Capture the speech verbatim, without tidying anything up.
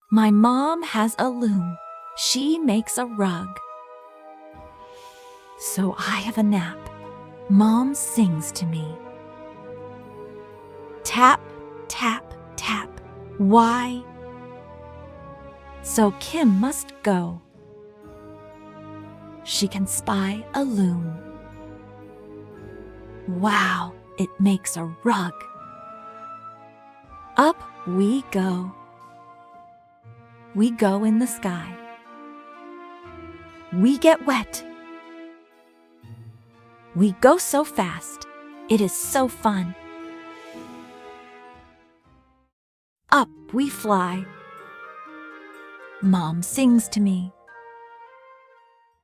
My mom has a loom. She makes a rug. So I have a nap. Mom sings to me. Tap, tap, tap. Why? So Kim must go. She can spy a loom. Wow, it makes a rug. Up we go. We go in the sky. We get wet. We go so fast. It is so fun. Up we fly. Mom sings to me.